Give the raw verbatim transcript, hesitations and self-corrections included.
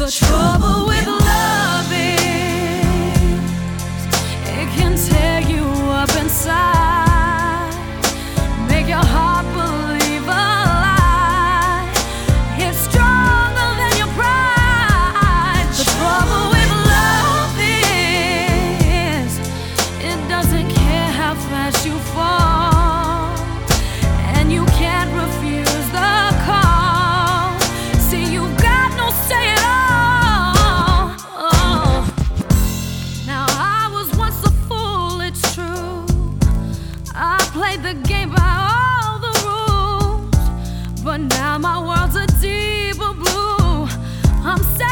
The trouble with love is it can tear you up inside, make your heart believe a lie. It's stronger than your pride. The trouble with love is it doesn't care how fast you fall, and you can't refuse the call. See, you've got no say at all. Oh. Now I was once a fool, it's true. I played the game by all the rules, but now my world's a deeper blue. I'm